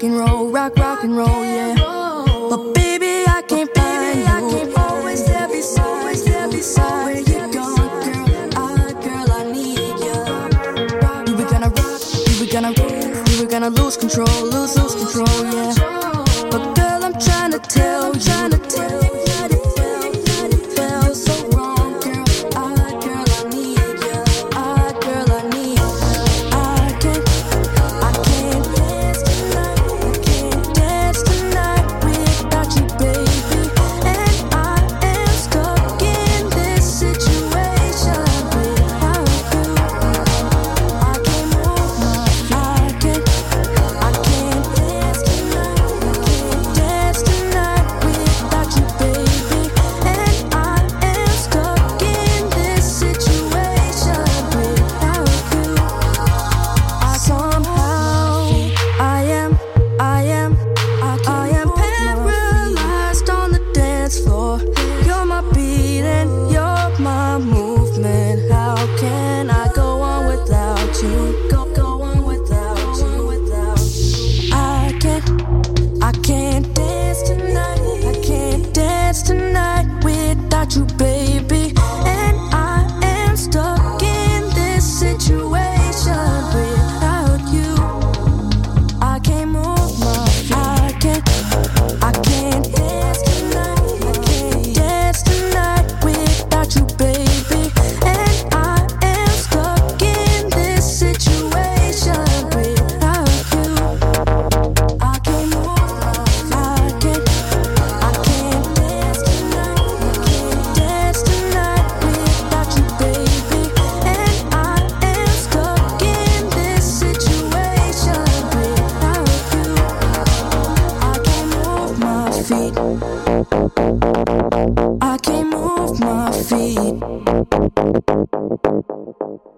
rock and roll, yeah. But baby, I can't find you. Always there beside. Where you going, girl, I need you. We were gonna rock, we were gonna lose control, lose control, yeah. But girl, I'm trying to tell you that it felt so wrong, girl. Girl, I need you. Girl, I need you. I can't dance tonight without you, baby. And I am stuck in this situation without you. I can't move my feet. I can't dance tonight without you, baby. And I am stuck in this situation without you. I am paralyzed on the dance floor. You're my beat and you're my movement. How can I go on without you? Go on without you. I can't dance tonight. I can't dance tonight without you, baby. And I am stuck in this situation without you. I can't move my feet. I can't dance tonight. I can't dance tonight without you, baby. And I am stuck in this situation without you. I can't move my feet. I can't dance tonight. I can't dance tonight without you, baby. And I am stuck in this situation without you. I can't move my feet. I can't move my feet.